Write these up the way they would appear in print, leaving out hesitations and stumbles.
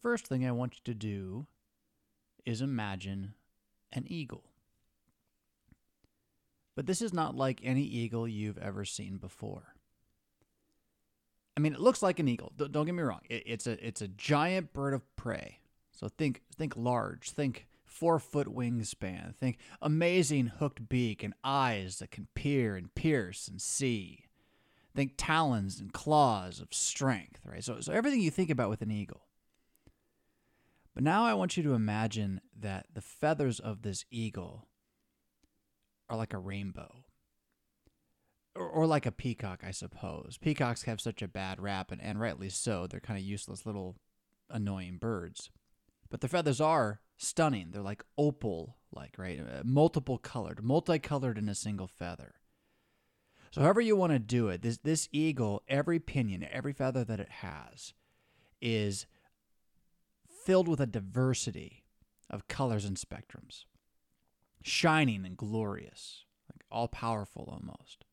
first thing I want you to do is imagine an eagle. But this is not like any eagle you've ever seen before. I mean, it looks like an eagle. Don't get me wrong. It's a giant bird of prey. So think large. Think 4-foot wingspan. Think amazing hooked beak and eyes that can peer and pierce and see. Think talons and claws of strength, right? So everything you think about with an eagle. But now I want you to imagine that the feathers of this eagle are like a rainbow. Or like a peacock, I suppose. Peacocks have such a bad rap, and rightly so. They're kind of useless little annoying birds. But their feathers are stunning. They're like opal-like, right? Multicolored in a single feather. So however you want to do it, this eagle, every pinion, every feather that it has is filled with a diversity of colors and spectrums. Shining and glorious, like all-powerful almost.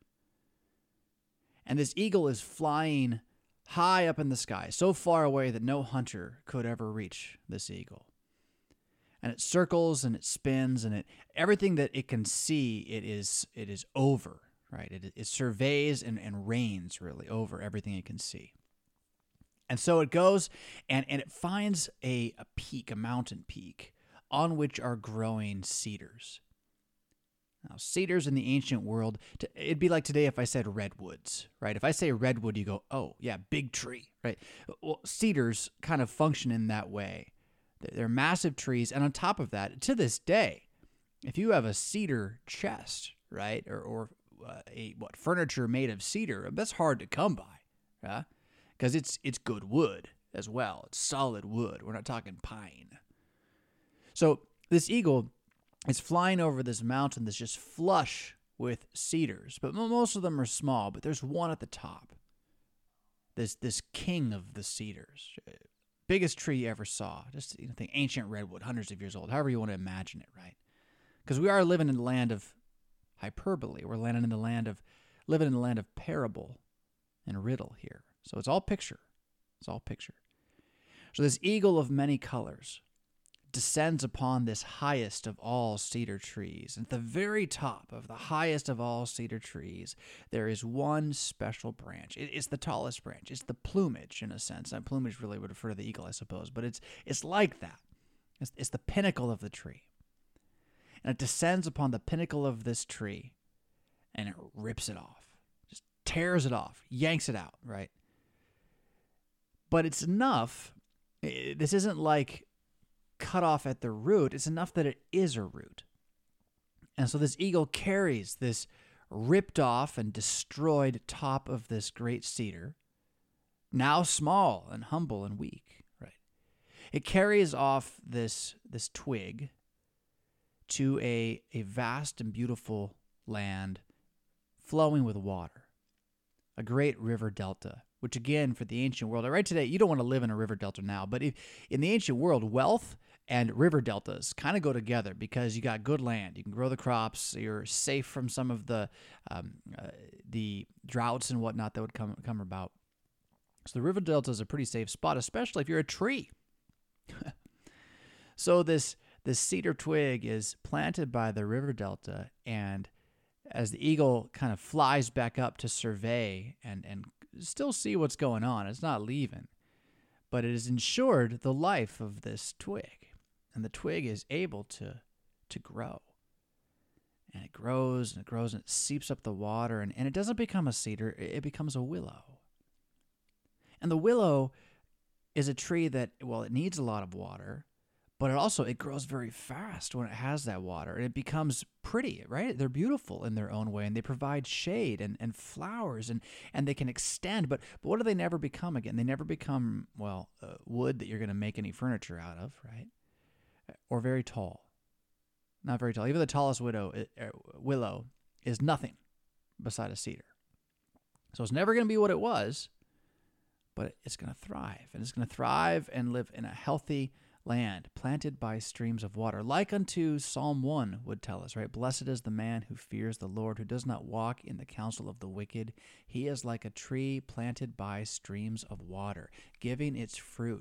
And this eagle is flying high up in the sky, so far away that no hunter could ever reach this eagle. And it circles and it spins and everything that it can see, it is over, right? It surveys and reigns really over everything it can see. And so it goes and it finds a peak, a mountain peak, on which are growing cedars. Now, cedars in the ancient world, it'd be like today if I said redwoods, right? If I say redwood, you go, oh, yeah, big tree, right? Well, cedars kind of function in that way. They're massive trees, and on top of that, to this day, if you have a cedar chest, right, or furniture made of cedar, that's hard to come by, yeah, because it's good wood as well. It's solid wood. We're not talking pine. So this eagle is flying over this mountain that's just flush with cedars, but most of them are small. But there's one at the top. This king of the cedars, biggest tree you ever saw. Just think ancient redwood, hundreds of years old. However you want to imagine it, right? Because we are living in the land of hyperbole. We're living in the land of parable and riddle here. So it's all picture. It's all picture. So this eagle of many colors descends upon this highest of all cedar trees. And at the very top of the highest of all cedar trees, there is one special branch. It's the tallest branch. It's the plumage, in a sense. And plumage really would refer to the eagle, I suppose. But it's like that. It's the pinnacle of the tree. And it descends upon the pinnacle of this tree, and it rips it off. Just tears it off, yanks it out, right? But it's enough. This isn't like cut off at the root. It's enough that it is a root. And so this eagle carries this ripped off and destroyed top of this great cedar, now small and humble and weak, right? It carries off this twig to a vast and beautiful land flowing with water, a great river delta, which again, for the ancient world, right today, you don't want to live in a river delta now, but in the ancient world, wealth and river deltas kind of go together because you got good land. You can grow the crops. You're safe from some of the droughts and whatnot that would come about. So the river delta is a pretty safe spot, especially if you're a tree. So this cedar twig is planted by the river delta, and as the eagle kind of flies back up to survey and still see what's going on, it's not leaving, but it has ensured the life of this twig. And the twig is able to grow. And it grows and it grows and it seeps up the water. And it doesn't become a cedar, it becomes a willow. And the willow is a tree that, well, it needs a lot of water, but it grows very fast when it has that water. And it becomes pretty, right? They're beautiful in their own way, and they provide shade and flowers, and they can extend. But what do they never become again? They never become, wood that you're going to make any furniture out of, right? Or very tall. Not very tall. Even the tallest willow is nothing beside a cedar. So it's never going to be what it was, but it's going to thrive. And it's going to thrive and live in a healthy land planted by streams of water, like unto Psalm 1 would tell us, right? Blessed is the man who fears the Lord, who does not walk in the counsel of the wicked. He is like a tree planted by streams of water, giving its fruit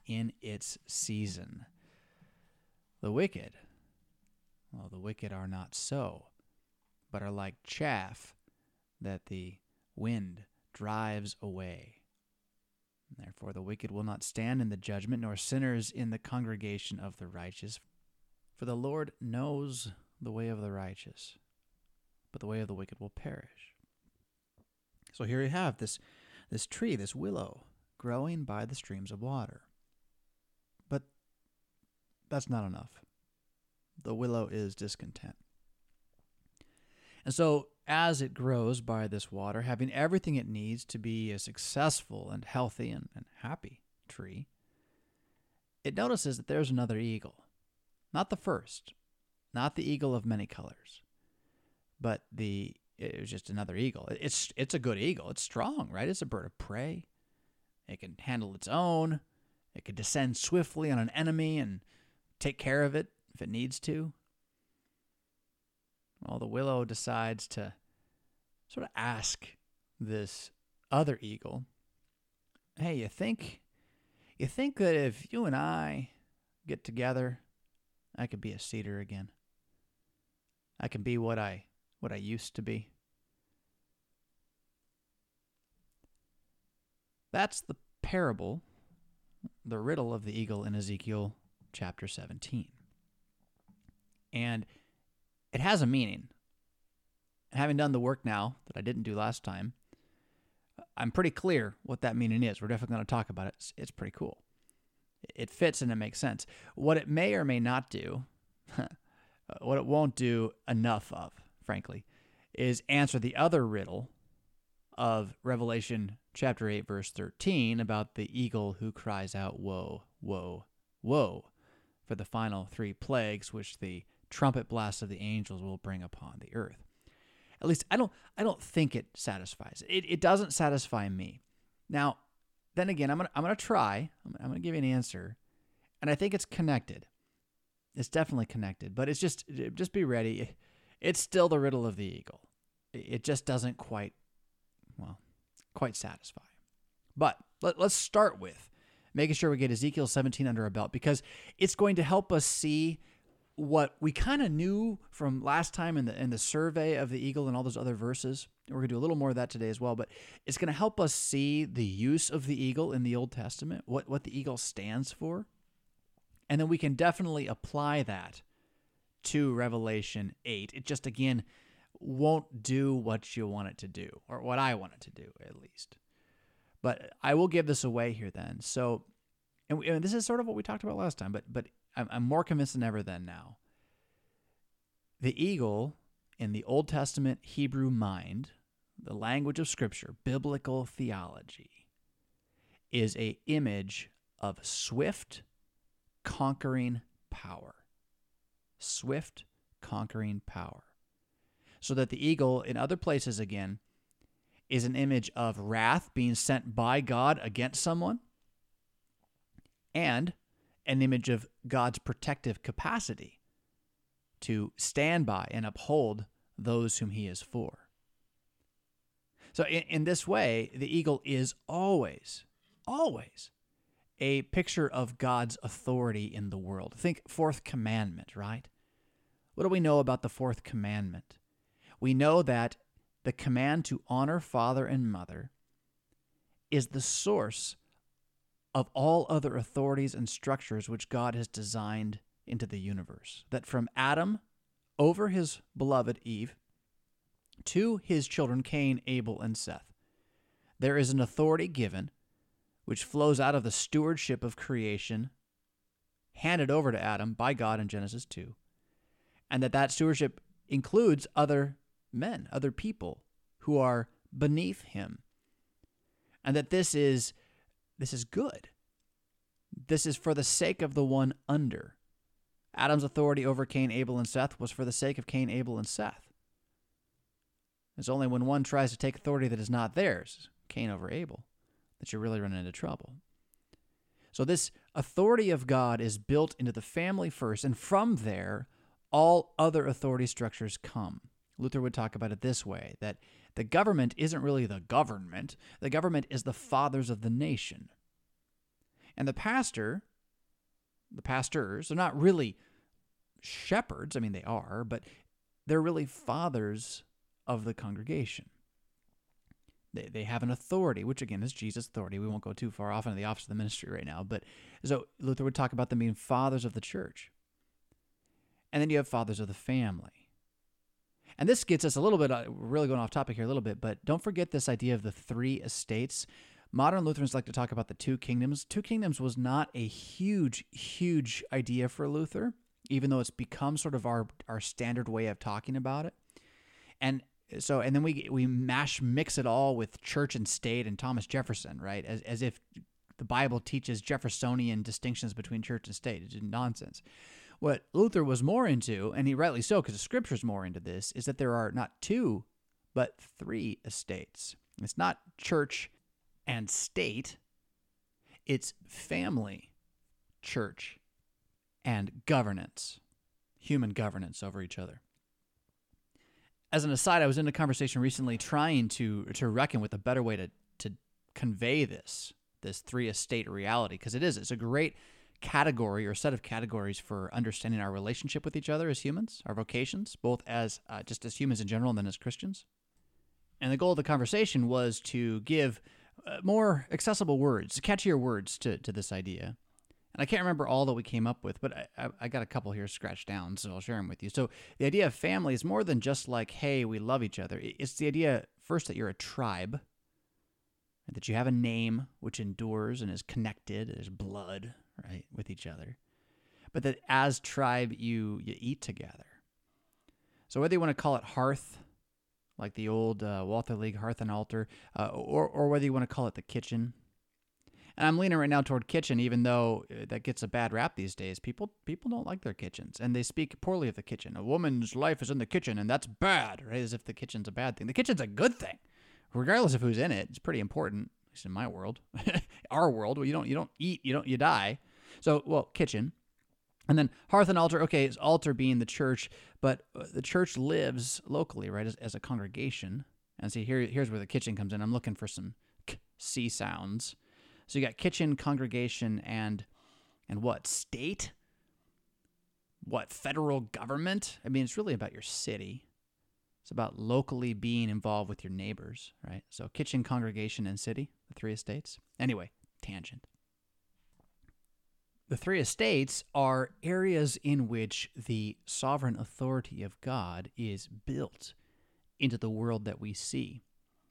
in its season. The wicked, well, the wicked are not so, but are like chaff that the wind drives away. Therefore the wicked will not stand in the judgment, nor sinners in the congregation of the righteous. For the Lord knows the way of the righteous, but the way of the wicked will perish. So here you have this tree, this willow, growing by the streams of water. But that's not enough. The willow is discontent. And so as it grows by this water, having everything it needs to be a successful and healthy and happy tree, it notices that there's another eagle. Not the first, not the eagle of many colors, but it was just another eagle. It's a good eagle. It's strong, right? It's a bird of prey. It can handle its own. It can descend swiftly on an enemy and take care of it if it needs to. Well, the willow decides to sort of ask this other eagle, hey, you think that if you and I get together, I could be a cedar again? I can be what I used to be. That's the parable, the riddle of the eagle in Ezekiel chapter 17. And it has a meaning. And having done the work now that I didn't do last time, I'm pretty clear what that meaning is. We're definitely going to talk about it. It's pretty cool. It fits and it makes sense. What it may or may not do, what it won't do enough of, frankly, is answer the other riddle of Revelation chapter 8, verse 13, about the eagle who cries out, woe, woe, woe, for the final 3 plagues which the trumpet blast of the angels will bring upon the earth. At least I don't think it satisfies. It doesn't satisfy me. Now, then again, I'm gonna try. I'm gonna give you an answer, and I think it's connected. It's definitely connected, but it's just be ready. It's still the riddle of the eagle. It just doesn't quite satisfy. But let's start with making sure we get Ezekiel 17 under our belt, because it's going to help us see what we kind of knew from last time in the survey of the eagle and all those other verses. We're going to do a little more of that today as well, but it's going to help us see the use of the eagle in the Old Testament, what the eagle stands for. And then we can definitely apply that to Revelation 8. It just, again, won't do what you want it to do, or what I want it to do, at least. But I will give this away here then. So, and this is sort of what we talked about last time, but I'm more convinced than ever then now. The eagle in the Old Testament Hebrew mind, the language of Scripture, biblical theology, is an image of swift, conquering power. Swift, conquering power. So that the eagle, in other places again, is an image of wrath being sent by God against someone, and an image of God's protective capacity to stand by and uphold those whom he is for. So in this way, the eagle is always a picture of God's authority in the world. Think 4th commandment, right? What do we know about the 4th commandment? We know that the command to honor father and mother is the source of all other authorities and structures which God has designed into the universe. That from Adam over his beloved Eve to his children Cain, Abel, and Seth, there is an authority given which flows out of the stewardship of creation handed over to Adam by God in Genesis 2, and that stewardship includes other men, other people who are beneath him, and that this is good. This is for the sake of the one under. Adam's authority over Cain, Abel, and Seth was for the sake of Cain, Abel, and Seth. It's only when one tries to take authority that is not theirs, Cain over Abel, that you really run into trouble. So this authority of God is built into the family first, and from there, all other authority structures come. Luther would talk about it this way, that the government isn't really the government. The government is the fathers of the nation. And the pastors, they're not really shepherds. I mean, they are, but they're really fathers of the congregation. They have an authority, which again is Jesus' authority. We won't go too far off into the office of the ministry right now. But so Luther would talk about them being fathers of the church. And then you have fathers of the family. And this gets us a little bit, we're really going off topic here a little bit, but don't forget this idea of the three estates. Modern Lutherans like to talk about the two kingdoms. Two kingdoms was not a huge, huge idea for Luther, even though it's become sort of our standard way of talking about it. And then we mix it all with church and state and Thomas Jefferson, right? As if the Bible teaches Jeffersonian distinctions between church and state. It's nonsense. What Luther was more into, and he rightly so because the scripture's more into this, is that there are not two, but three estates. It's not church and state. It's family, church, and governance, human governance over each other. As an aside, I was in a conversation recently trying to reckon with a better way to convey this three-estate reality, because it's a great category or set of categories for understanding our relationship with each other as humans, our vocations, both as just as humans in general and then as Christians. And the goal of the conversation was to give more accessible words, catchier words to this idea. And I can't remember all that we came up with, but I got a couple here scratched down, so I'll share them with you. So the idea of family is more than just like, hey, we love each other. It's the idea, first, that you're a tribe, that you have a name which endures and is connected, as blood, right, with each other. But that as tribe, you eat together. So whether you want to call it hearth, like the old Walther League hearth and altar, or whether you want to call it the kitchen. And I'm leaning right now toward kitchen, even though that gets a bad rap these days. People don't like their kitchens, and they speak poorly of the kitchen. A woman's life is in the kitchen, and that's bad, right? As if the kitchen's a bad thing. The kitchen's a good thing, regardless of who's in it. It's pretty important, at least in my world, our world. Well, you don't eat, you die. So, well, kitchen. And then hearth and altar, okay, it's altar being the church, but the church lives locally, right, as a congregation. And see, here's where the kitchen comes in. I'm looking for some C sounds. So you got kitchen, congregation, and what? State? What? Federal government? I mean, it's really about your city. It's about locally being involved with your neighbors, right? So kitchen, congregation, and city, the three estates. Anyway, tangent. The three estates are areas in which the sovereign authority of God is built into the world that we see.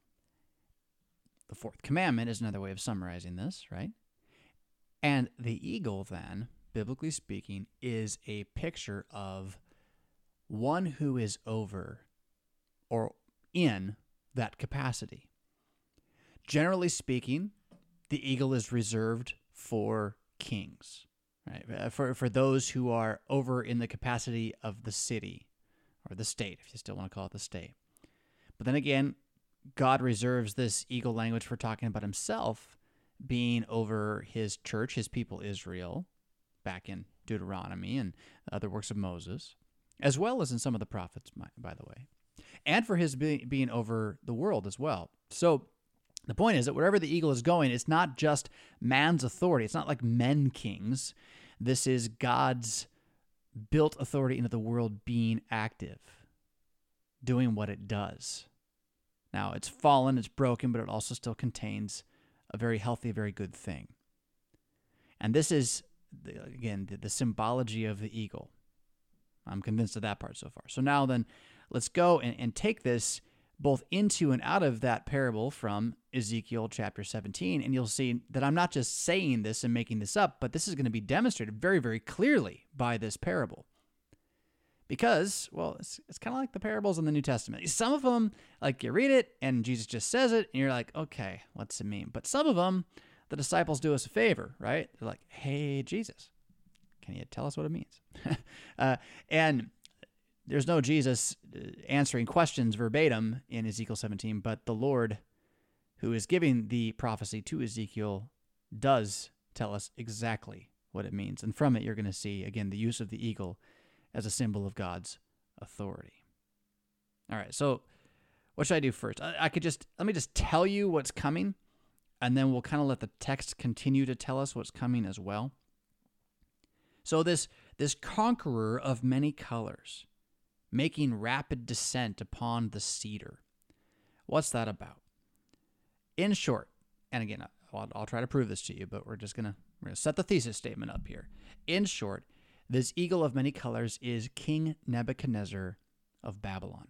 The fourth commandment is another way of summarizing this, right? And the eagle, then, biblically speaking, is a picture of one who is over or in that capacity. Generally speaking, the eagle is reserved for kings, right? For those who are over in the capacity of the city or the state, if you still want to call it the state. But then again, God reserves this eagle language for talking about himself being over his church, his people Israel, back in Deuteronomy and other works of Moses, as well as in some of the prophets, by the way, and for his being over the world as well. So the point is that wherever the eagle is going, it's not just man's authority. It's not like men kings. This is God's built authority into the world being active, doing what it does. Now, it's fallen, it's broken, but it also still contains a very healthy, very good thing. And this is, again, the symbology of the eagle. I'm convinced of that part so far. So now then, let's go and take this both into and out of that parable from Ezekiel chapter 17, and you'll see that I'm not just saying this and making this up, but this is going to be demonstrated very, very clearly by this parable. Because, well, it's kind of like the parables in the New Testament. Some of them, like you read it and Jesus just says it, and you're like, okay, what's it mean? But some of them, the disciples do us a favor, right? They're like, hey, Jesus, can you tell us what it means? And there's no Jesus answering questions verbatim in Ezekiel 17, but the Lord, who is giving the prophecy to Ezekiel, does tell us exactly what it means. And from it, you're going to see, again, the use of the eagle as a symbol of God's authority. All right, so what should I do first? Let me just tell you what's coming. and then we'll kind of let the text continue to tell us what's coming as well. So this conqueror of many colors, making rapid descent upon the cedar. What's that about? In short, and again, I'll try to prove this to you, but we're going to set the thesis statement up here. In short, this eagle of many colors is King Nebuchadnezzar of Babylon.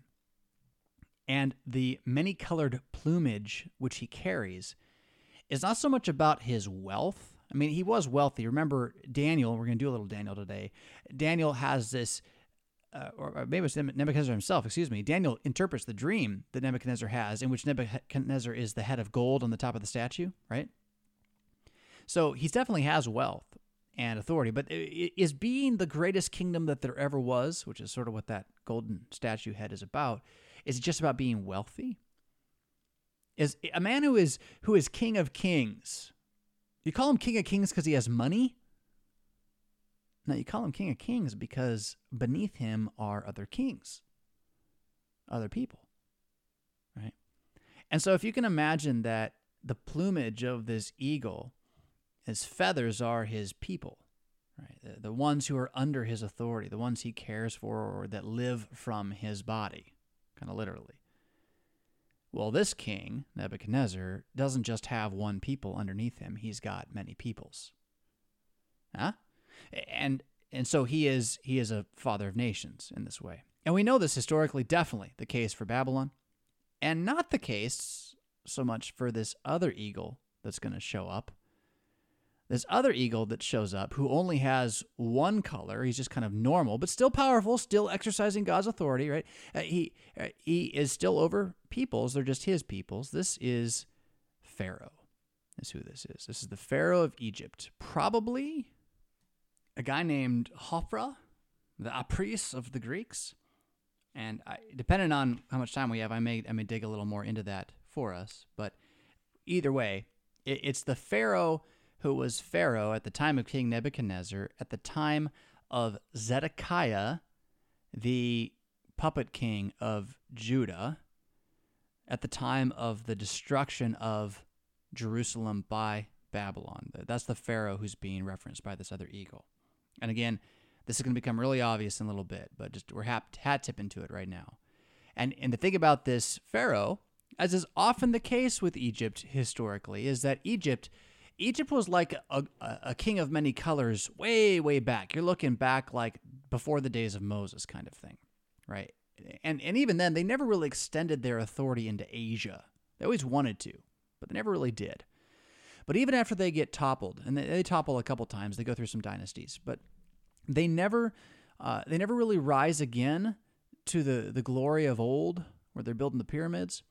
And the many-colored plumage which he carries is not so much about his wealth. I mean, he was wealthy. Remember Daniel, we're going to do a little Daniel today. Daniel has this, or maybe it's Nebuchadnezzar himself, Daniel interprets the dream that Nebuchadnezzar has, in which Nebuchadnezzar is the head of gold on the top of the statue, right? So he definitely has wealth and authority, but is being the greatest kingdom that there ever was, which is sort of what that golden statue head is about, is it just about being wealthy? Is a man who is king of kings, you call him king of kings because he has money? No, you call him king of kings because beneath him are other kings, other people, right? And so if you can imagine that the plumage of this eagle, his feathers are his people, right? The ones who are under his authority, the ones he cares for or that live from his body, kind of literally. Well, this king, Nebuchadnezzar, doesn't just have one people underneath him. He's got many peoples. Huh? And so he is a father of nations in this way. And we know this historically, definitely the case for Babylon, and not the case so much for this other eagle that's going to show up. This other eagle that shows up, who only has one color, he's just kind of normal, but still powerful, still exercising God's authority, right? He is still over peoples. They're just his peoples. This is Pharaoh, is who this is. This is the Pharaoh of Egypt. Probably a guy named Hophra, the Apries of the Greeks. And depending on how much time we have, I may dig a little more into that for us. But either way, it's the Pharaoh who was Pharaoh at the time of King Nebuchadnezzar, at the time of Zedekiah, the puppet king of Judah, at the time of the destruction of Jerusalem by Babylon. That's the Pharaoh who's being referenced by this other eagle. And again, this is going to become really obvious in a little bit, but just we're hat tip into it right now. And the thing about this Pharaoh, as is often the case with Egypt historically, is that Egypt was like a king of many colors way, way back. You're looking back like before the days of Moses kind of thing, right? And even then, they never really extended their authority into Asia. They always wanted to, but they never really did. But even after they get toppled, and they topple a couple times, they go through some dynasties, but they never really rise again to the glory of old, where they're building the pyramids.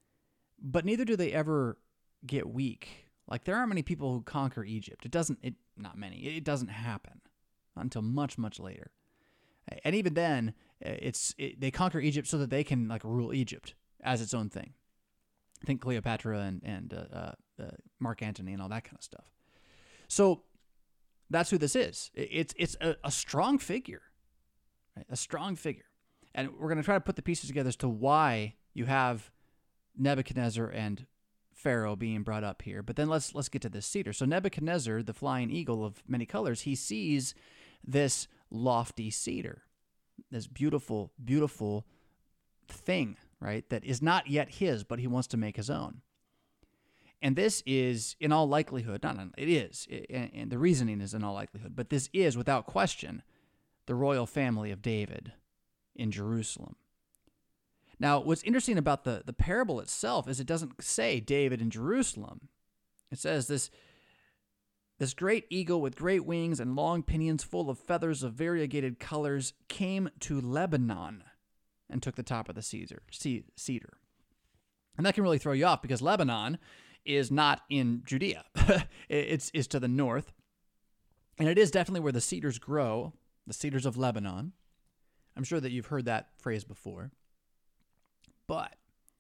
But neither do they ever get weak. Like, there aren't many people who conquer Egypt. Not many. It doesn't happen until much, much later. And even then, they conquer Egypt so that they can like rule Egypt as its own thing. Think Cleopatra and Mark Antony and all that kind of stuff. So that's who this is. It's a strong figure, right? A strong figure. And we're going to try to put the pieces together as to why you have Nebuchadnezzar and Pharaoh being brought up here. But then let's get to this cedar. So Nebuchadnezzar, the flying eagle of many colors, he sees this lofty cedar, this beautiful, beautiful thing, right, that is not yet his, but he wants to make his own. And this is, in all likelihood, it is, and the reasoning is in all likelihood, but this is, without question, the royal family of David in Jerusalem. Now, what's interesting about the parable itself is it doesn't say David in Jerusalem. It says this great eagle with great wings and long pinions full of feathers of variegated colors came to Lebanon and took the top of the cedar. And that can really throw you off because Lebanon is not in Judea. It's to the north. And it is definitely where the cedars grow, the cedars of Lebanon. I'm sure that you've heard that phrase before. But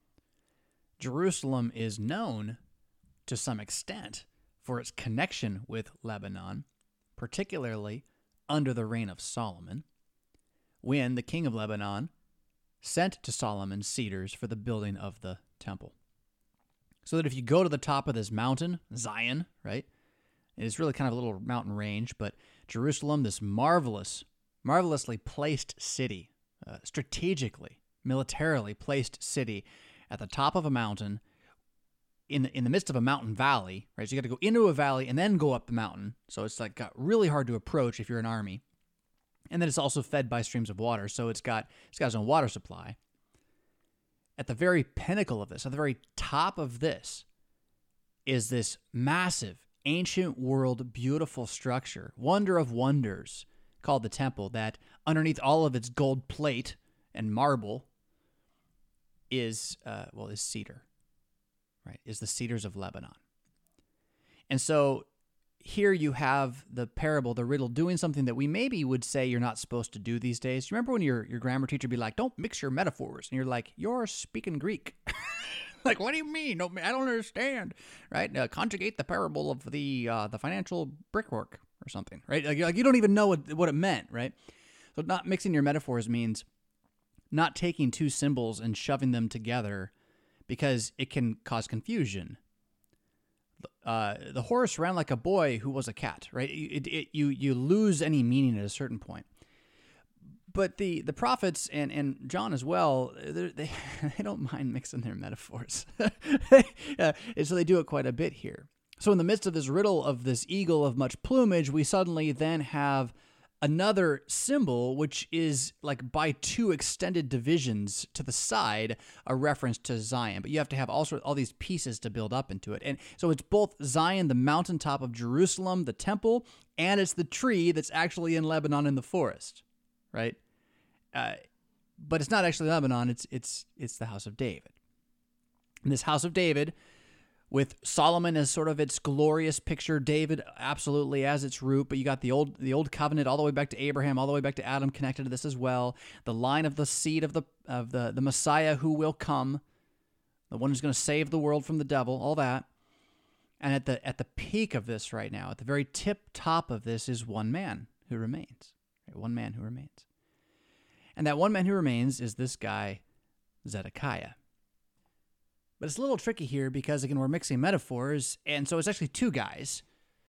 Jerusalem is known to some extent for its connection with Lebanon, particularly under the reign of Solomon, when the king of Lebanon sent to Solomon cedars for the building of the temple. So that if you go to the top of this mountain, Zion, right? It's really kind of a little mountain range, but Jerusalem, this marvelously placed city, strategically, militarily placed city at the top of a mountain in the midst of a mountain valley, right? So you got to go into a valley and then go up the mountain. So it's like got really hard to approach if you're an army. And then it's also fed by streams of water. So it's got its own water supply. At the very pinnacle of this, at the very top of this, is this massive, ancient world, beautiful structure, wonder of wonders, called the temple, that underneath all of its gold plate and marble is cedar, right? Is the cedars of Lebanon. And so here you have the parable, the riddle, doing something that we maybe would say you're not supposed to do these days. You remember when your grammar teacher would be like, don't mix your metaphors. And you're like, you're speaking Greek. Like, what do you mean? No, I don't understand, right? Conjugate the parable of the financial brickwork or something, right? Like you don't even know what it meant, right? So not mixing your metaphors means not taking two symbols and shoving them together because it can cause confusion. The horse ran like a boy who was a cat, right? You lose any meaning at a certain point. But the prophets and John as well, they don't mind mixing their metaphors. And so they do it quite a bit here. So in the midst of this riddle of this eagle of much plumage, we suddenly then have another symbol, which is like by two extended divisions to the side, a reference to Zion. But you have to have all these pieces to build up into it. And so it's both Zion, the mountaintop of Jerusalem, the temple, and it's the tree that's actually in Lebanon in the forest, right? But it's not actually Lebanon. It's the house of David. And this house of David, with Solomon as sort of its glorious picture, David absolutely as its root, but you got the old covenant all the way back to Abraham, all the way back to Adam connected to this as well. The line of the seed of the Messiah who will come, the one who's going to save the world from the devil, all that. And at the peak of this right now, at the very tip top of this, is one man who remains. Right? One man who remains. And that one man who remains is this guy, Zedekiah. But it's a little tricky here because, again, we're mixing metaphors, and so it's actually two guys.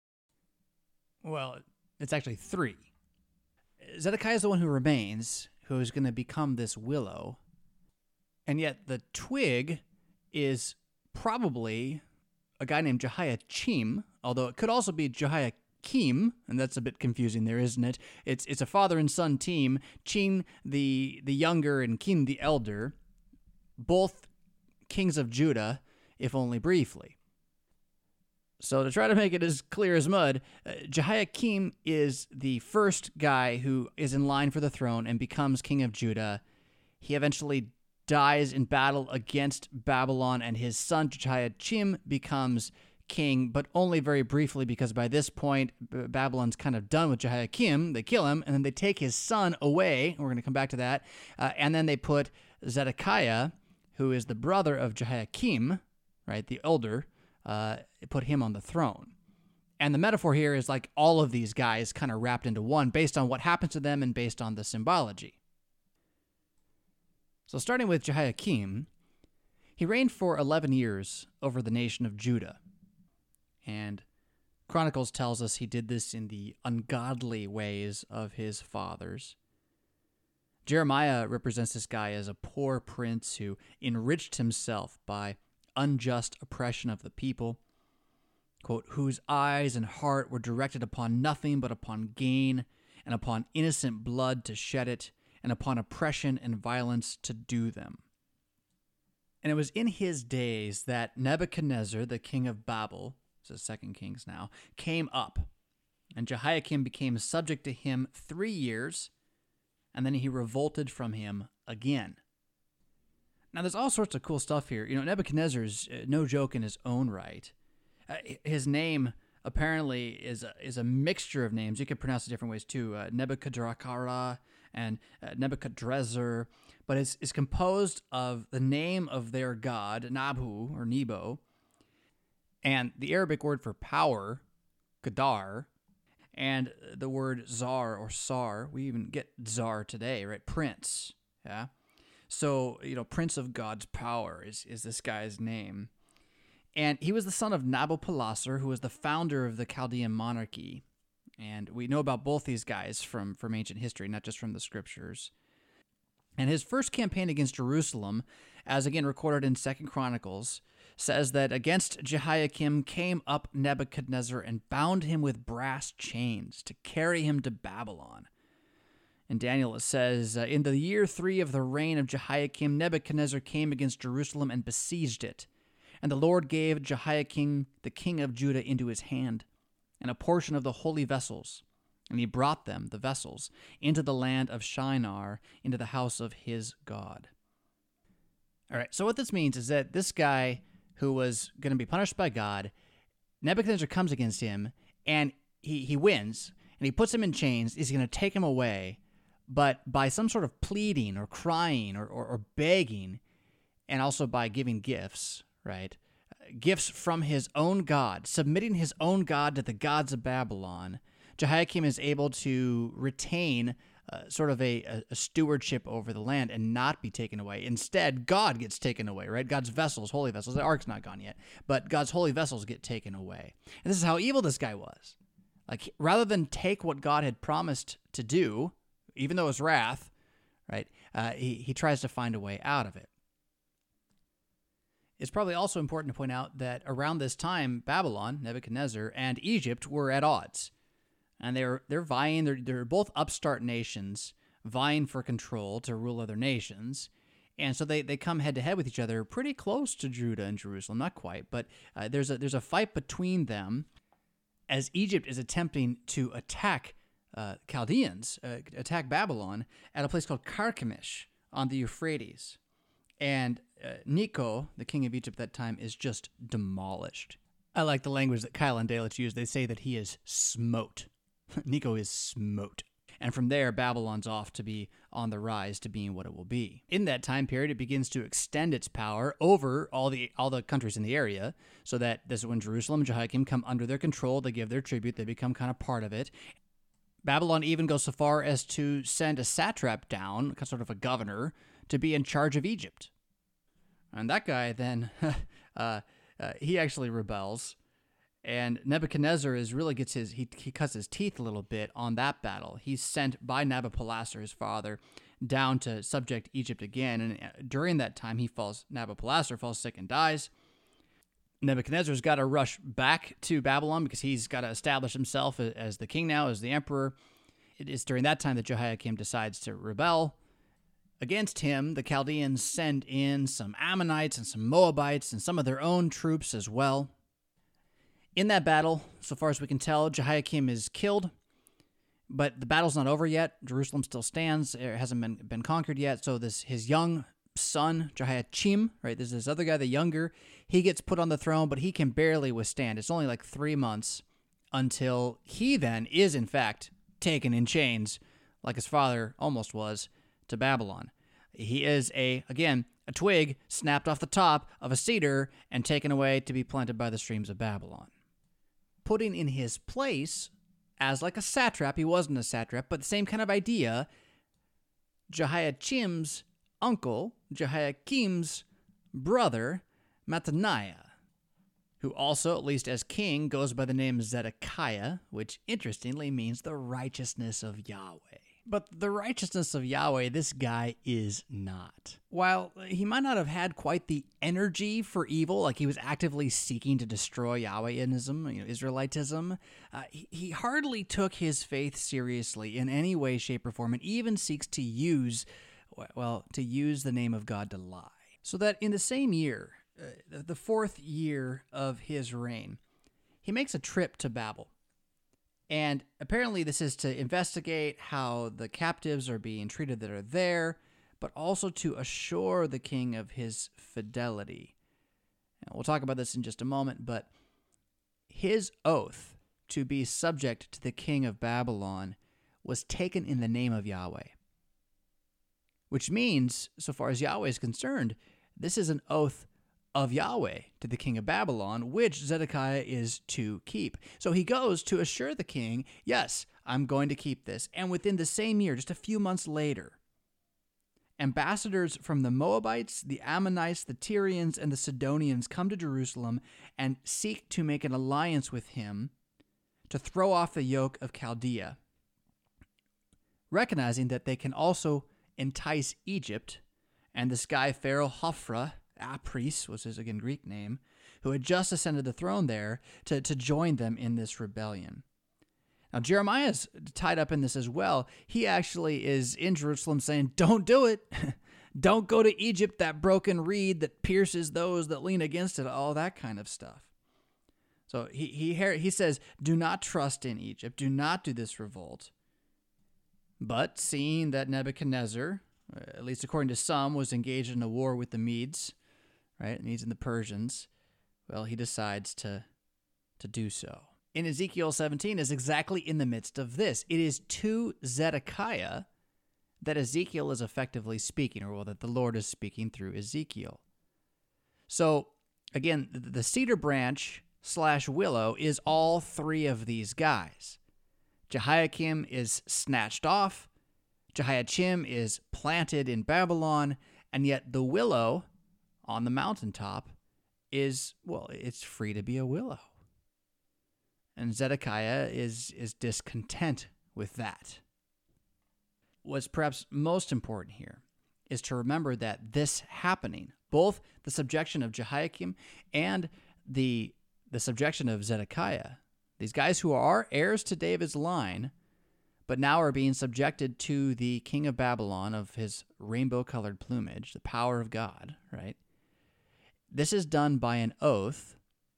Well, it's actually three. Zedekiah is the one who remains, who is going to become this willow, and yet the twig is probably a guy named Jehoiakim, although it could also be Jehoiakim, and that's a bit confusing there, isn't it? It's a father and son team, Chin the younger and Kim the elder, both kings of Judah, if only briefly. So to try to make it as clear as mud, Jehoiakim is the first guy who is in line for the throne and becomes king of Judah. He eventually dies in battle against Babylon, and his son Jehoiakim becomes king, but only very briefly, because by this point, Babylon's kind of done with Jehoiakim. They kill him, and then they take his son away. We're going to come back to that. And then they put Zedekiah, who is the brother of Jehoiakim, right, the elder, put him on the throne. And the metaphor here is like all of these guys kind of wrapped into one based on what happens to them and based on the symbology. So starting with Jehoiakim, he reigned for 11 years over the nation of Judah. And Chronicles tells us he did this in the ungodly ways of his fathers. Jeremiah represents this guy as a poor prince who enriched himself by unjust oppression of the people, quote, whose eyes and heart were directed upon nothing but upon gain, and upon innocent blood to shed it, and upon oppression and violence to do them. And it was in his days that Nebuchadnezzar, the king of Babel, this is 2 Kings now, came up, and Jehoiakim became subject to him 3 years, and then he revolted from him again. Now, there's all sorts of cool stuff here. You know, Nebuchadnezzar's no joke in his own right. His name apparently is a mixture of names. You could pronounce it different ways too. Nebuchadrezzar and Nebuchadrezzar, but it's composed of the name of their god, Nabu or Nebo, and the Arabic word for power, Gadar, and the word czar or sar. We even get czar today, right? Prince, yeah? So, you know, Prince of God's power is this guy's name. And he was the son of Nabopolassar, who was the founder of the Chaldean monarchy. And we know about both these guys from ancient history, not just from the scriptures. And his first campaign against Jerusalem, as again recorded in 2 Chronicles, says that against Jehoiakim came up Nebuchadnezzar and bound him with brass chains to carry him to Babylon. In Daniel it says, in the year 3 of the reign of Jehoiakim, Nebuchadnezzar came against Jerusalem and besieged it. And the Lord gave Jehoiakim, the king of Judah, into his hand, and a portion of the holy vessels. And he brought them, the vessels, into the land of Shinar, into the house of his God. All right, so what this means is that this guy who was going to be punished by God, Nebuchadnezzar comes against him, and he wins, and he puts him in chains. He's going to take him away, but by some sort of pleading or crying or begging, and also by giving gifts, right? Gifts from his own God, submitting his own God to the gods of Babylon, Jehoiakim is able to retain sort of a stewardship over the land and not be taken away. Instead, God gets taken away, right? God's vessels, holy vessels. The ark's not gone yet, but God's holy vessels get taken away. And this is how evil this guy was. Like, rather than take what God had promised to do, even though it was wrath, right? He tries to find a way out of it. It's probably also important to point out that around this time, Babylon, Nebuchadnezzar, and Egypt were at odds. And they're vying, they're both upstart nations vying for control to rule other nations. And so they come head to head with each other, pretty close to Judah and Jerusalem, not quite, but there's a fight between them as Egypt is attempting to attack Chaldeans, attack Babylon at a place called Carchemish on the Euphrates. And Necho, the king of Egypt at that time, is just demolished. I like the language that Kyle and Dalitz use. They say that he is smote. Necho is smote. And from there, Babylon's off to be on the rise to being what it will be. In that time period, it begins to extend its power over all the countries in the area, so that this is when Jerusalem and Jehoiakim come under their control. They give their tribute. They become kind of part of it. Babylon even goes so far as to send a satrap down, sort of a governor, to be in charge of Egypt. And that guy then, he actually rebels. And Nebuchadnezzar he cuts his teeth a little bit on that battle. He's sent by Nabopolassar, his father, down to subject Egypt again. And during that time, Nabopolassar falls sick and dies. Nebuchadnezzar's got to rush back to Babylon because he's got to establish himself as the king now, as the emperor. It is during that time that Jehoiakim decides to rebel. Against him, the Chaldeans send in some Ammonites and some Moabites and some of their own troops as well. In that battle, so far as we can tell, Jehoiakim is killed, but the battle's not over yet. Jerusalem still stands. It hasn't been conquered yet, so his young son, Jehoiachim, right, there's this other guy, the younger, he gets put on the throne, but he can barely withstand. It's only like 3 months until he then is, in fact, taken in chains, like his father almost was, to Babylon. He is a twig snapped off the top of a cedar and taken away to be planted by the streams of Babylon. Putting in his place, as like a satrap, he wasn't a satrap, but the same kind of idea, Jehoiachim's uncle, Jehoiakim's brother, Mattaniah, who also, at least as king, goes by the name Zedekiah, which interestingly means the righteousness of Yahweh. But the righteousness of Yahweh, this guy is not. While he might not have had quite the energy for evil, like he was actively seeking to destroy Yahwehism, Israelitism, he hardly took his faith seriously in any way, shape, or form, and even seeks to use the name of God to lie. So that in the same year, the 4th year of his reign, he makes a trip to Babel. And apparently this is to investigate how the captives are being treated that are there, but also to assure the king of his fidelity. And we'll talk about this in just a moment, but his oath to be subject to the king of Babylon was taken in the name of Yahweh. Which means, so far as Yahweh is concerned, this is an oath of Yahweh to the king of Babylon, which Zedekiah is to keep. So he goes to assure the king, yes, I'm going to keep this. And within the same year, just a few months later, ambassadors from the Moabites, the Ammonites, the Tyrians, and the Sidonians come to Jerusalem and seek to make an alliance with him to throw off the yoke of Chaldea, recognizing that they can also entice Egypt and this guy Pharaoh Hophra, Apris was his, again, Greek name, who had just ascended the throne there, to join them in this rebellion. Now, Jeremiah's tied up in this as well. He actually is in Jerusalem saying, don't do it. Don't go to Egypt, that broken reed that pierces those that lean against it, all that kind of stuff. So he says, do not trust in Egypt. Do not do this revolt. But seeing that Nebuchadnezzar, at least according to some, was engaged in a war with the Medes, right? Medes and the Persians, well, he decides to do so. In Ezekiel 17 is exactly in the midst of this. It is to Zedekiah that Ezekiel is effectively speaking, or that the Lord is speaking through Ezekiel. So, again, the cedar branch / willow is all three of these guys. Jehoiakim is snatched off, Jehoiachim is planted in Babylon, and yet the willow on the mountaintop is, well, it's free to be a willow. And Zedekiah is discontent with that. What's perhaps most important here is to remember that this happening, both the subjection of Jehoiakim and the subjection of Zedekiah, these guys who are heirs to David's line, but now are being subjected to the king of Babylon, of his rainbow-colored plumage, the power of God, right? This is done by an oath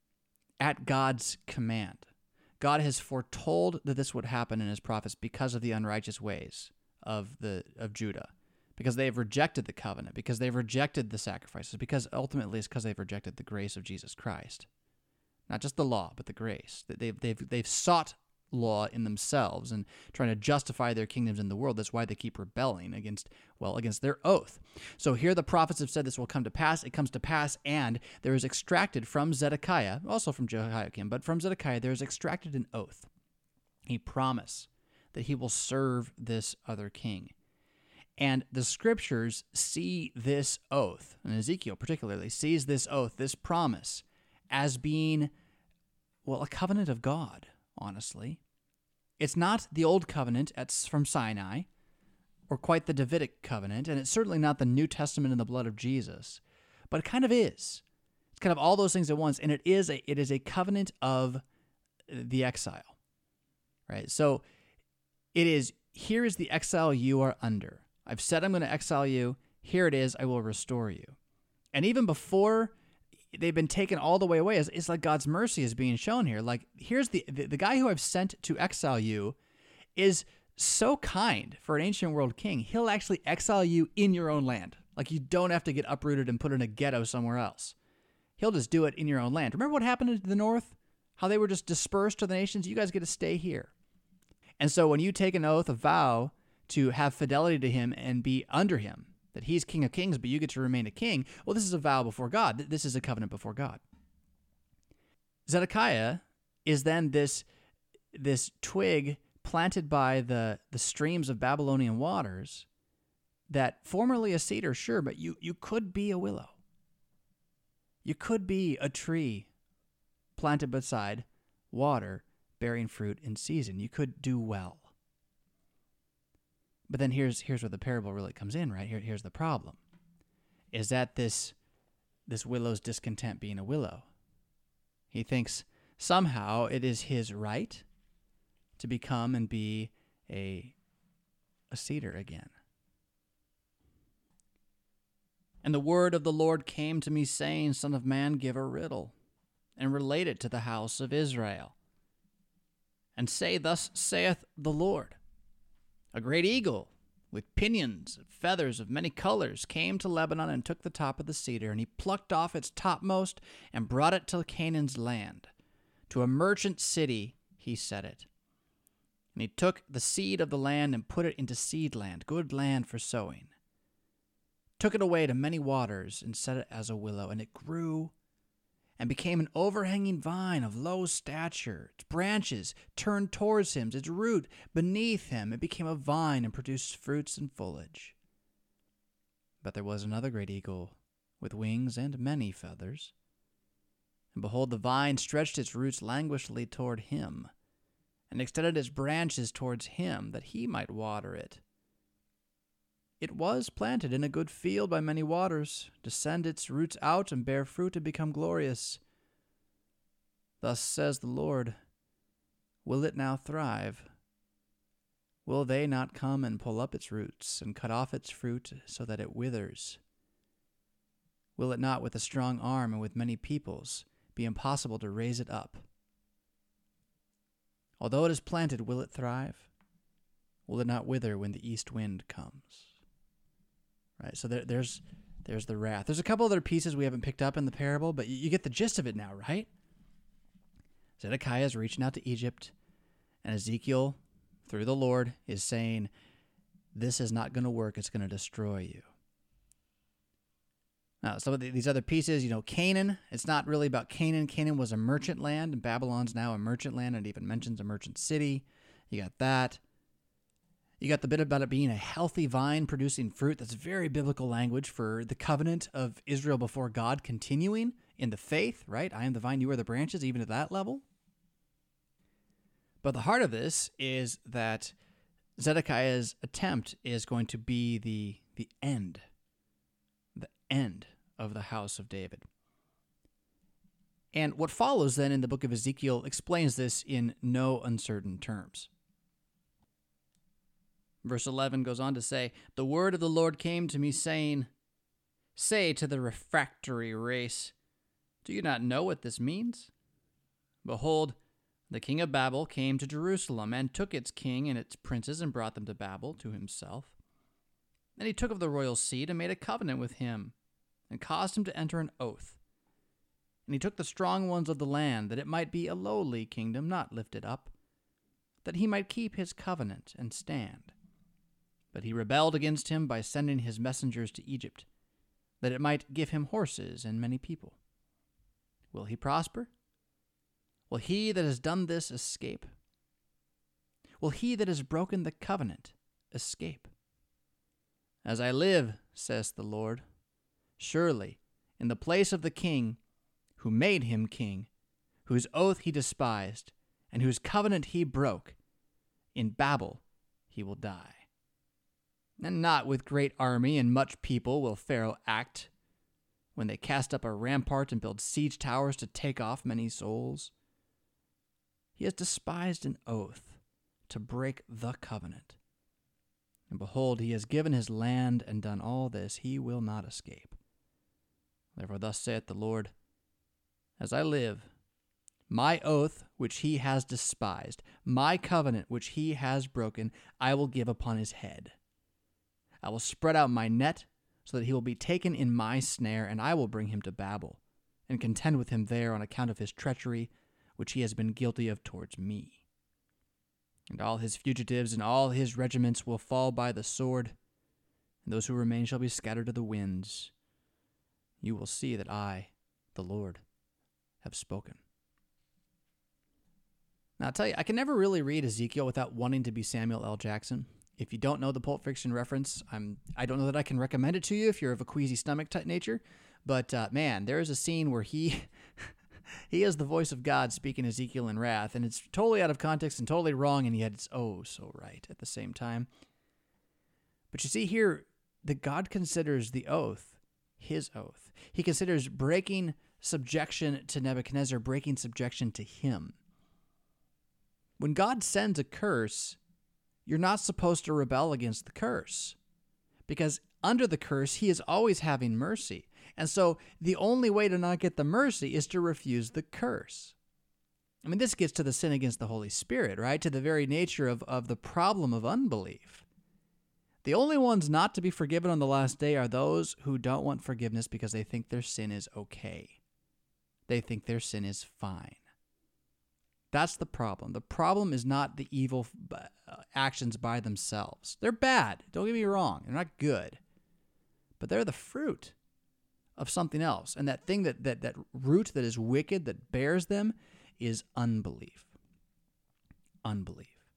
at God's command. God has foretold that this would happen in his prophets because of the unrighteous ways of Judah, because they have rejected the covenant, because they've rejected the sacrifices, because ultimately it's because they've rejected the grace of Jesus Christ. Not just the law, but the grace. They've sought law in themselves and trying to justify their kingdoms in the world. That's why they keep rebelling against their oath. So here the prophets have said this will come to pass. It comes to pass, and there is extracted from Zedekiah, also from Jehoiakim, but from Zedekiah, there is extracted an oath, a promise that he will serve this other king. And the scriptures see this oath, and Ezekiel particularly sees this oath, this promise, as being, well, a covenant of God, honestly. It's not the old covenant from Sinai, or quite the Davidic covenant, and it's certainly not the New Testament in the blood of Jesus, but it kind of is. It's kind of all those things at once, and it is a covenant of the exile, right? So it is, here is the exile you are under. I've said I'm going to exile you. Here it is. I will restore you. And even before they've been taken all the way away, it's like God's mercy is being shown here. Like, here's the guy who I've sent to exile you is so kind for an ancient world king. He'll actually exile you in your own land. Like, you don't have to get uprooted and put in a ghetto somewhere else. He'll just do it in your own land. Remember what happened to the north? How they were just dispersed to the nations? You guys get to stay here. And so when you take an oath, a vow to have fidelity to him and be under him, that he's King of Kings, but you get to remain a king, well, this is a vow before God. This is a covenant before God. Zedekiah is then this twig planted by the streams of Babylonian waters that formerly a cedar, sure, but you could be a willow. You could be a tree planted beside water, bearing fruit in season. You could do well. But then here's where the parable really comes in, right? Here's the problem. Is that this willow's discontent being a willow. He thinks somehow it is his right to become and be a cedar again. And the word of the Lord came to me, saying, Son of man, give a riddle, and relate it to the house of Israel. And say, Thus saith the Lord, a great eagle with pinions and feathers of many colors came to Lebanon and took the top of the cedar, and he plucked off its topmost and brought it to Canaan's land. To a merchant city he set it. And he took the seed of the land and put it into seed land, good land for sowing. Took it away to many waters and set it as a willow, and it grew and became an overhanging vine of low stature. Its branches turned towards him, its root beneath him. It became a vine and produced fruits and foliage. But there was another great eagle with wings and many feathers. And behold, the vine stretched its roots languishingly toward him, and extended its branches towards him, that he might water it. It was planted in a good field by many waters, to send its roots out and bear fruit and become glorious. Thus says the Lord, will it now thrive? Will they not come and pull up its roots and cut off its fruit so that it withers? Will it not with a strong arm and with many peoples be impossible to raise it up? Although it is planted, will it thrive? Will it not wither when the east wind comes? Right, so there's the wrath. There's a couple other pieces we haven't picked up in the parable, but you get the gist of it now, right? Zedekiah is reaching out to Egypt, and Ezekiel, through the Lord, is saying, this is not going to work. It's going to destroy you. Now, some of these other pieces, Canaan, it's not really about Canaan. Canaan was a merchant land, and Babylon's now a merchant land, and it even mentions a merchant city. You got that. You got the bit about it being a healthy vine producing fruit. That's very biblical language for the covenant of Israel before God continuing in the faith, right? I am the vine, you are the branches, even at that level. But the heart of this is that Zedekiah's attempt is going to be the end of the house of David. And what follows then in the book of Ezekiel explains this in no uncertain terms. Verse 11 goes on to say, the word of the Lord came to me, saying, say to the refractory race, do you not know what this means? Behold, the king of Babel came to Jerusalem, and took its king and its princes, and brought them to Babel to himself. And he took of the royal seed, and made a covenant with him, and caused him to enter an oath. And he took the strong ones of the land, that it might be a lowly kingdom, not lifted up, that he might keep his covenant and stand. But he rebelled against him by sending his messengers to Egypt, that it might give him horses and many people. Will he prosper? Will he that has done this escape? Will he that has broken the covenant escape? As I live, says the Lord, surely in the place of the king who made him king, whose oath he despised, and whose covenant he broke, in Babel he will die. And not with great army and much people will Pharaoh act, when they cast up a rampart and build siege towers to take off many souls. He has despised an oath to break the covenant. And behold, he has given his land and done all this. He will not escape. Therefore thus saith the Lord, as I live, my oath which he has despised, my covenant which he has broken, I will give upon his head. I will spread out my net, so that he will be taken in my snare, and I will bring him to Babel, and contend with him there on account of his treachery, which he has been guilty of towards me. And all his fugitives and all his regiments will fall by the sword, and those who remain shall be scattered to the winds. You will see that I, the Lord, have spoken. Now, I'll tell you, I can never really read Ezekiel without wanting to be Samuel L. Jackson. If you don't know the Pulp Fiction reference, I don't know that I can recommend it to you if you're of a queasy stomach type nature. But man, there is a scene where he is the voice of God speaking Ezekiel in wrath, and it's totally out of context and totally wrong, and yet it's oh so right at the same time. But you see here that God considers the oath his oath. He considers breaking subjection to Nebuchadnezzar, breaking subjection to him. When God sends a curse, you're not supposed to rebel against the curse, because under the curse, he is always having mercy. And so the only way to not get the mercy is to refuse the curse. I mean, this gets to the sin against the Holy Spirit, right? To the very nature of the problem of unbelief. The only ones not to be forgiven on the last day are those who don't want forgiveness because they think their sin is okay. They think their sin is fine. That's the problem. The problem is not the evil actions by themselves. They're bad. Don't get me wrong. They're not good. But they're the fruit of something else. And that thing, that root that is wicked, that bears them, is unbelief. Unbelief.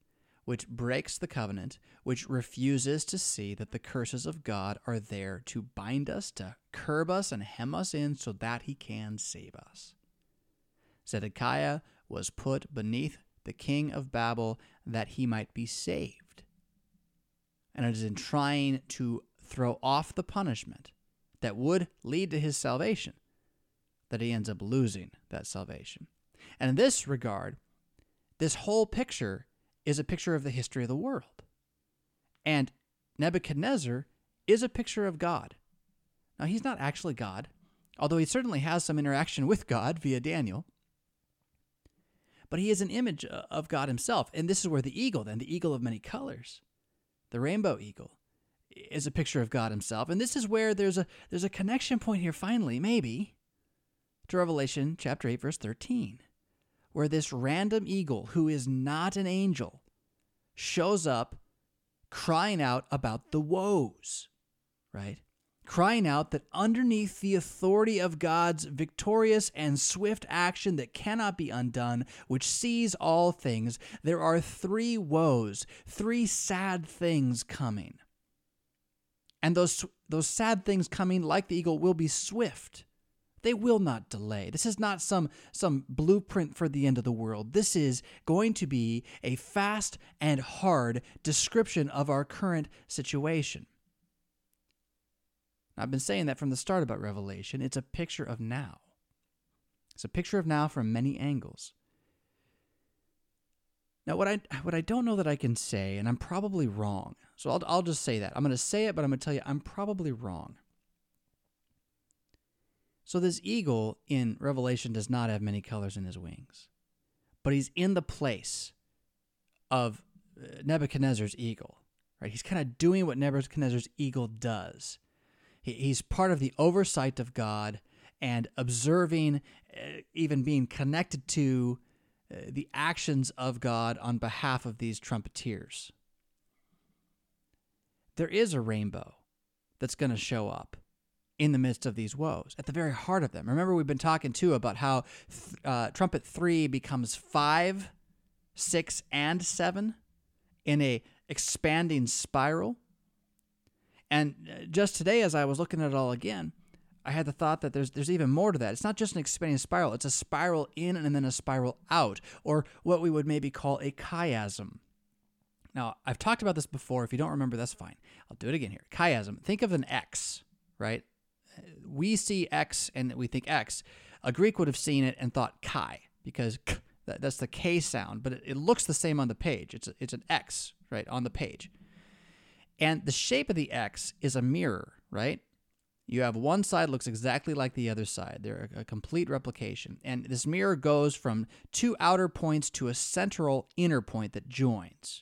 which breaks the covenant, which refuses to see that the curses of God are there to bind us, to curb us and hem us in so that he can save us. Zedekiah was put beneath the king of Babel that he might be saved. And it is in trying to throw off the punishment that would lead to his salvation that he ends up losing that salvation. And in this regard, this whole picture is a picture of the history of the world. And Nebuchadnezzar is a picture of God. Now, he's not actually God, although he certainly has some interaction with God via Daniel. But he is an image of God himself. And this is where the eagle, then, the eagle of many colors, the rainbow eagle, is a picture of God himself. And this is where there's a connection point here, finally, maybe, to Revelation chapter 8, verse 13. Where this random eagle, who is not an angel, shows up crying out about the woes, right? Crying out that underneath the authority of God's victorious and swift action that cannot be undone, which sees all things, there are 3 woes, 3 sad things coming. And those sad things coming, like the eagle, will be swift. They will not delay. This is not some blueprint for the end of the world. This is going to be a fast and hard description of our current situation. I've been saying that from the start about Revelation. It's a picture of now. It's a picture of now from many angles. Now, what I don't know that I can say, and I'm probably wrong, so I'll just say that. I'm going to say it, but I'm going to tell you I'm probably wrong. So this eagle in Revelation does not have many colors in his wings, but he's in the place of Nebuchadnezzar's eagle, right? He's kind of doing what Nebuchadnezzar's eagle does. He's part of the oversight of God and observing, even being connected to the actions of God on behalf of these trumpeters. There is a rainbow that's going to show up in the midst of these woes, at the very heart of them. Remember, we've been talking, too, about how trumpet 3 becomes 5, 6, and 7 in a expanding spiral. And just today, as I was looking at it all again, I had the thought that there's even more to that. It's not just an expanding spiral. It's a spiral in and then a spiral out, or what we would maybe call a chiasm. Now, I've talked about this before. If you don't remember, that's fine. I'll do it again here. Chiasm. Think of an X, right? We see X and we think X. A Greek would have seen it and thought chi, because that's the K sound, but it looks the same on the page. It's an X, right, on the page. And the shape of the X is a mirror, right? You have one side looks exactly like the other side. They're a complete replication. And this mirror goes from 2 outer points to a central inner point that joins.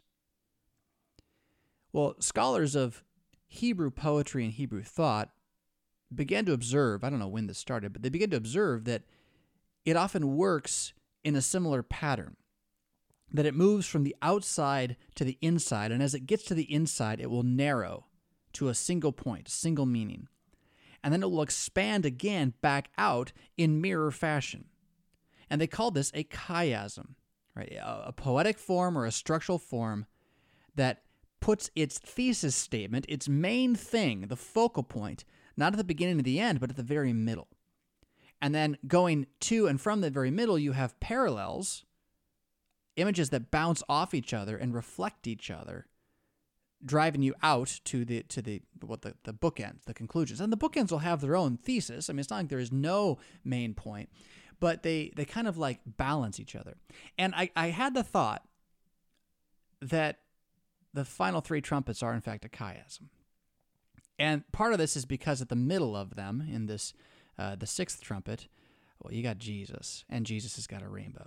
Well, scholars of Hebrew poetry and Hebrew thought began to observe, I don't know when this started, but they began to observe that it often works in a similar pattern, that it moves from the outside to the inside, and as it gets to the inside, it will narrow to a single point, a single meaning, and then it will expand again back out in mirror fashion. And they call this a chiasm, right? A poetic form or a structural form that puts its thesis statement, its main thing, the focal point, not at the beginning or the end, but at the very middle. And then going to and from the very middle, you have parallels, images that bounce off each other and reflect each other, driving you out to the bookends, the conclusions. And the bookends will have their own thesis. I mean, it's not like there is no main point, but they kind of like balance each other. And I had the thought that the final 3 trumpets are in fact a chiasm. And part of this is because at the middle of them, in this the 6th trumpet, well, you got Jesus, and Jesus has got a rainbow,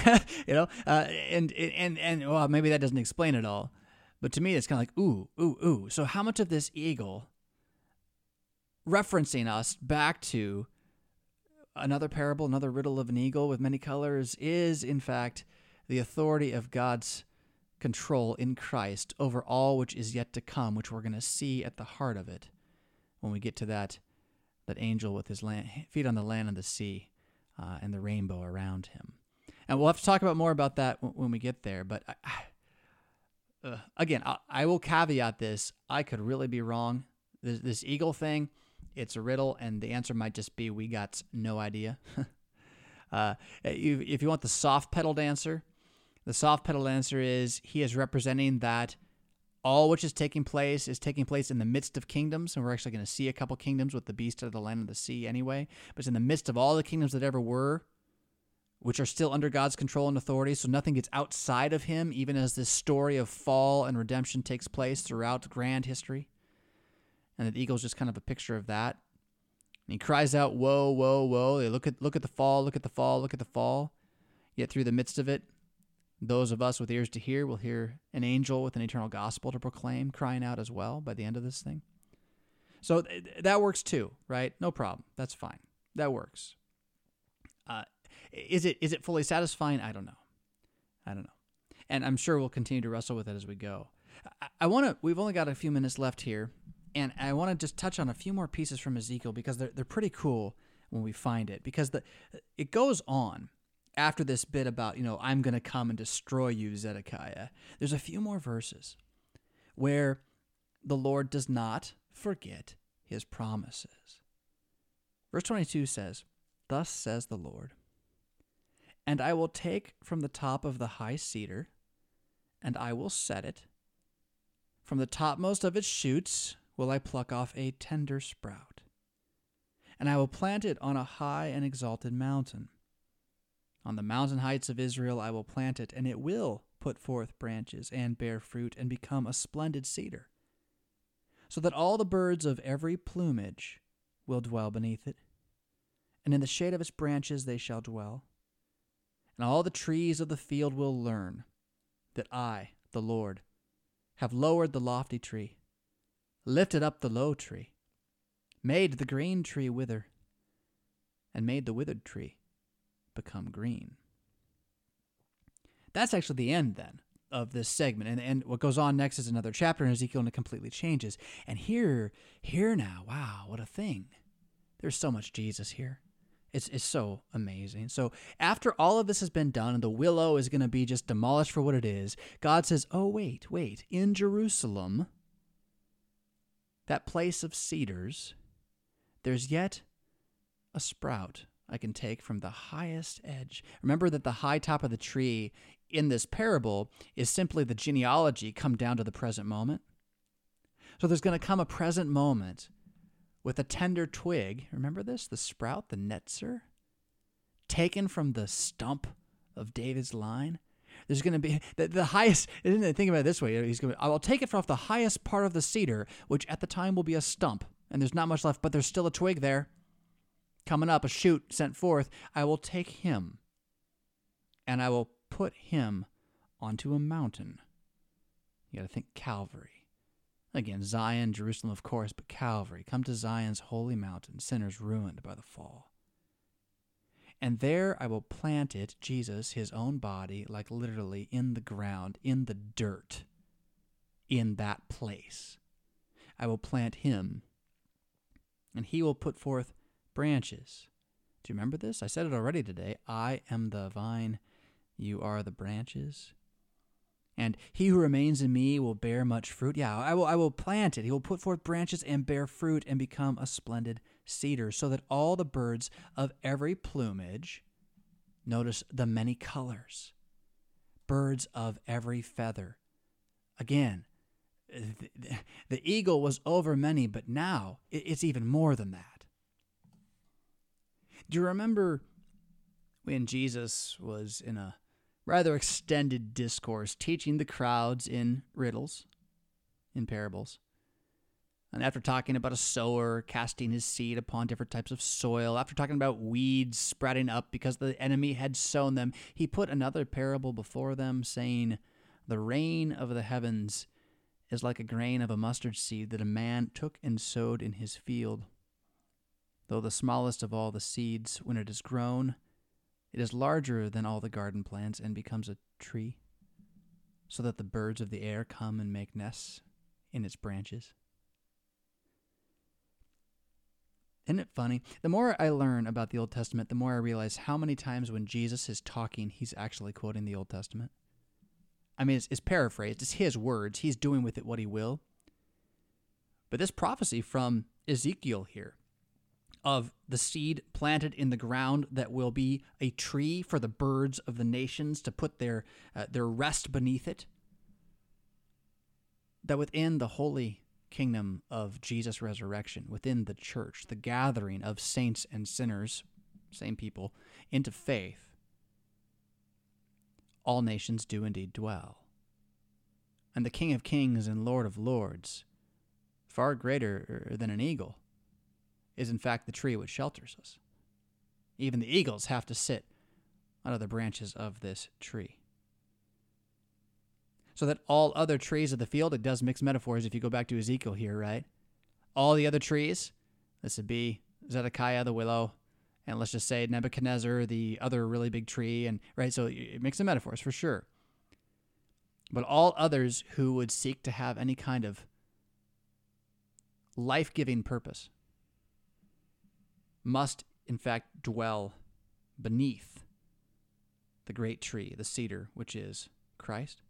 and well, maybe that doesn't explain it all, but to me, it's kind of like ooh. So how much of this eagle, referencing us back to another parable, another riddle of an eagle with many colors, is in fact the authority of God's control in Christ over all which is yet to come, which we're going to see at the heart of it when we get to that angel with his feet on the land and the sea and the rainbow around him. And we'll have to talk about more about that when we get there, but again, I will caveat this. I could really be wrong. This eagle thing, it's a riddle, and the answer might just be we got no idea. If you want the soft pedaled answer, the soft pedaled answer is he is representing that all which is taking place in the midst of kingdoms, and we're actually going to see a couple kingdoms with the beast of the land of the sea anyway, but it's in the midst of all the kingdoms that ever were, which are still under God's control and authority, so nothing gets outside of him, even as this story of fall and redemption takes place throughout grand history. And the eagle's just kind of a picture of that. And he cries out, woe, woe, woe. They look at the fall, look at the fall, look at the fall. Yet through the midst of it, those of us with ears to hear will hear an angel with an eternal gospel to proclaim, crying out as well by the end of this thing. So that works too, right? No problem. That's fine. That works. Is it fully satisfying? I don't know. And I'm sure we'll continue to wrestle with it as we go. We've only got a few minutes left here, and I want to just touch on a few more pieces from Ezekiel because they're pretty cool when we find it. Because it goes on after this bit about, I'm going to come and destroy you, Zedekiah. There's a few more verses where the Lord does not forget his promises. Verse 22 says, "Thus says the Lord, and I will take from the top of the high cedar, and I will set it. From the topmost of its shoots will I pluck off a tender sprout, and I will plant it on a high and exalted mountain. On the mountain heights of Israel I will plant it, and it will put forth branches and bear fruit and become a splendid cedar, so that all the birds of every plumage will dwell beneath it, and in the shade of its branches they shall dwell. And all the trees of the field will learn that I, the Lord, have lowered the lofty tree, lifted up the low tree, made the green tree wither, and made the withered tree become green." That's actually the end, then, of this segment. And what goes on next is another chapter in Ezekiel, and it completely changes. And here now, wow, what a thing. There's so much Jesus here. It's so amazing. So after all of this has been done and the willow is going to be just demolished for what it is, God says, oh, wait, in Jerusalem, that place of cedars, there's yet a sprout I can take from the highest edge. Remember that the high top of the tree in this parable is simply the genealogy come down to the present moment. So there's going to come a present moment with a tender twig. Remember this? The sprout, the netzer, taken from the stump of David's line. There's going to be the highest. Think about it this way. I will take it from off the highest part of the cedar, which at the time will be a stump, and there's not much left, but there's still a twig there. Coming up, a shoot sent forth. I will take him, and I will put him onto a mountain. You got to think Calvary. Again, Zion, Jerusalem, of course, but Calvary. Come to Zion's holy mountain, sinners ruined by the fall. And there I will plant it, Jesus, his own body, like literally in the ground, in the dirt, in that place. I will plant him, and he will put forth branches. Do you remember this? I said it already today. I am the vine, you are the branches. And he who remains in me will bear much fruit. Yeah, I will plant it. He will put forth branches and bear fruit and become a splendid cedar, so that all the birds of every plumage, notice the many colors, birds of every feather. Again, the eagle was over many, but now it's even more than that. Do you remember when Jesus was in a rather extended discourse teaching the crowds in riddles, in parables? And after talking about a sower casting his seed upon different types of soil, after talking about weeds sprouting up because the enemy had sown them, he put another parable before them, saying, "The rain of the heavens is like a grain of a mustard seed that a man took and sowed in his field. Though the smallest of all the seeds, when it is grown, it is larger than all the garden plants and becomes a tree, so that the birds of the air come and make nests in its branches." Isn't it funny? The more I learn about the Old Testament, the more I realize how many times when Jesus is talking, he's actually quoting the Old Testament. I mean, it's paraphrased. It's his words. He's doing with it what he will. But this prophecy from Ezekiel here of the seed planted in the ground that will be a tree for the birds of the nations to put their rest beneath it, that within the holy kingdom of Jesus' resurrection, within the church, the gathering of saints and sinners, same people, into faith, all nations do indeed dwell. And the King of Kings and Lord of Lords, far greater than an eagle, is in fact the tree which shelters us. Even the eagles have to sit under the branches of this tree. So that all other trees of the field, it does mix metaphors if you go back to Ezekiel here, right? All the other trees, this would be Zedekiah the willow, and let's just say Nebuchadnezzar, the other really big tree, and right, so it mixes metaphors for sure. But all others who would seek to have any kind of life-giving purpose must, in fact, dwell beneath the great tree, the cedar, which is Christ.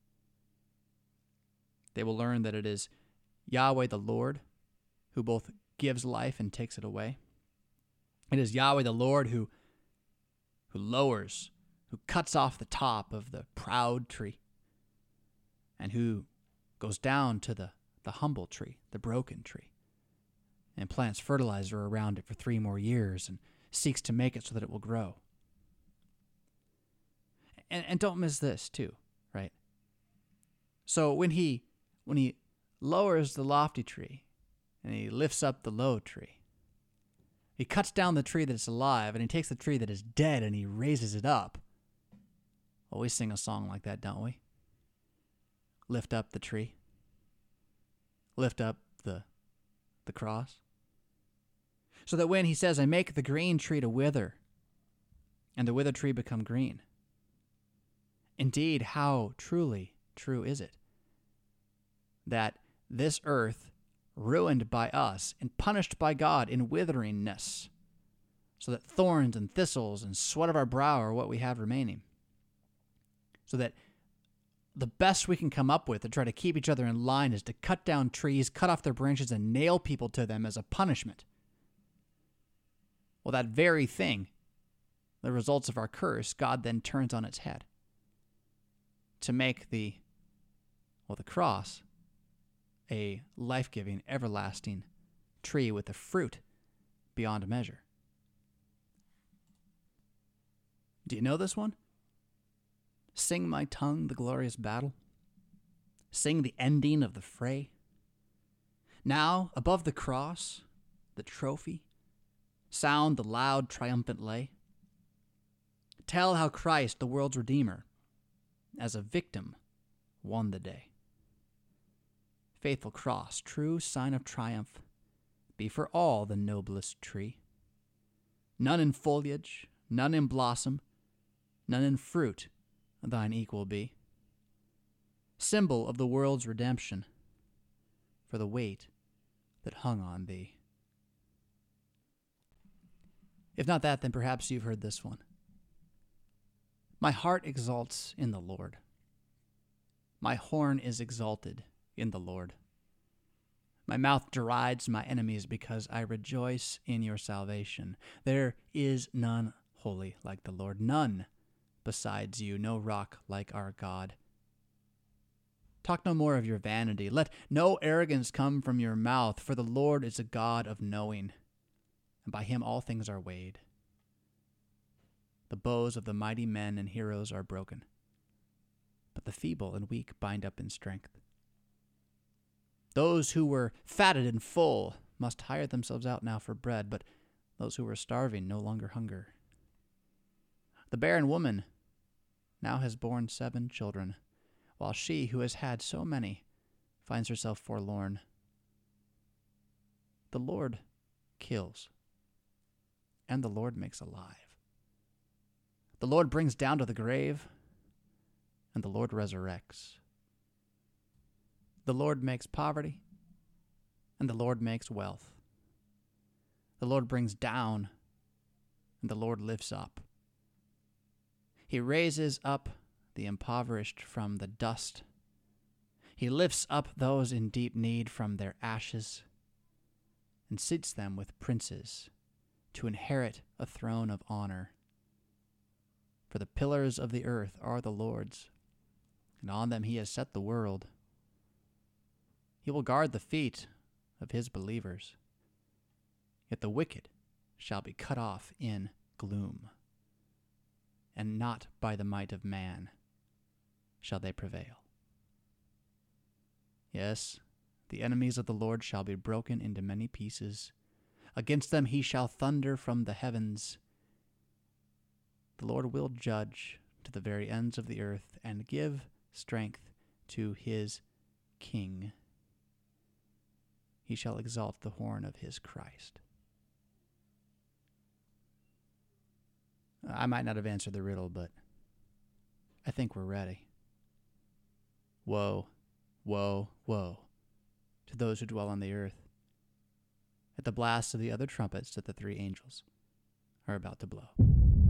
They will learn that it is Yahweh the Lord who both gives life and takes it away. It is Yahweh the Lord who lowers, who cuts off the top of the proud tree, and who goes down to the humble tree, the broken tree, and plants fertilizer around it for 3 more years and seeks to make it so that it will grow. And don't miss this too, right? So when he lowers the lofty tree and he lifts up the low tree, he cuts down the tree that is alive and he takes the tree that is dead and he raises it up. Well, we sing a song like that, don't we? Lift up the tree. Lift up the cross. So that when he says, I make the green tree to wither, and the withered tree become green. Indeed, how truly true is it that this earth, ruined by us and punished by God in witheringness, so that thorns and thistles and sweat of our brow are what we have remaining, so that the best we can come up with to try to keep each other in line is to cut down trees, cut off their branches, and nail people to them as a punishment. Well, that very thing, the results of our curse, God then turns on its head to make the cross a life-giving, everlasting tree with a fruit beyond measure. Do you know this one? Sing my tongue the glorious battle. Sing the ending of the fray. Now, above the cross, the trophy, sound the loud triumphant lay. Tell how Christ, the world's Redeemer, as a victim, won the day. Faithful cross, true sign of triumph, be for all the noblest tree. None in foliage, none in blossom, none in fruit thine equal be. Symbol of the world's redemption, for the weight that hung on thee. If not that, then perhaps you've heard this one. My heart exalts in the Lord. My horn is exalted in the Lord. My mouth derides my enemies because I rejoice in your salvation. There is none holy like the Lord, none besides you, no rock like our God. Talk no more of your vanity. Let no arrogance come from your mouth, for the Lord is a God of knowing, and by him all things are weighed. The bows of the mighty men and heroes are broken, but the feeble and weak bind up in strength. Those who were fatted and full must hire themselves out now for bread, but those who were starving no longer hunger. The barren woman now has borne 7 children, while she who has had so many finds herself forlorn. The Lord kills, and the Lord makes alive. The Lord brings down to the grave, and the Lord resurrects. The Lord makes poverty, and the Lord makes wealth. The Lord brings down, and the Lord lifts up. He raises up the impoverished from the dust. He lifts up those in deep need from their ashes and seats them with princes to inherit a throne of honor. For the pillars of the earth are the Lord's, and on them he has set the world. He will guard the feet of his believers, yet the wicked shall be cut off in gloom, and not by the might of man shall they prevail. Yes, the enemies of the Lord shall be broken into many pieces. Against them he shall thunder from the heavens. The Lord will judge to the very ends of the earth and give strength to his king. He shall exalt the horn of his Christ. I might not have answered the riddle, but I think we're ready. Woe, woe, woe to those who dwell on the earth at the blast of the other trumpets that the three angels are about to blow.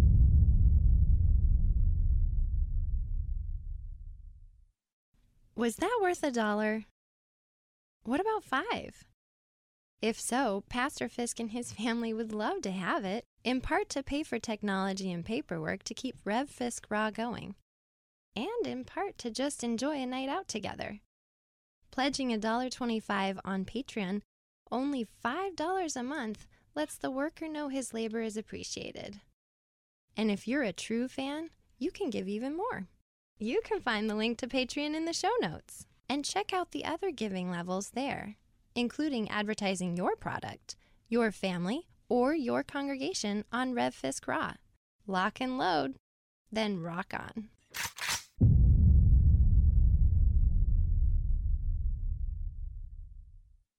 Was that worth $1? What about 5? If so, Pastor Fisk and his family would love to have it, in part to pay for technology and paperwork to keep Rev Fisk Raw going, and in part to just enjoy a night out together. Pledging $1.25 on Patreon, only $5 a month, lets the worker know his labor is appreciated. And if you're a true fan, you can give even more. You can find the link to Patreon in the show notes, and check out the other giving levels there, including advertising your product, your family, or your congregation on Rev Fisk Raw. Lock and load, then rock on.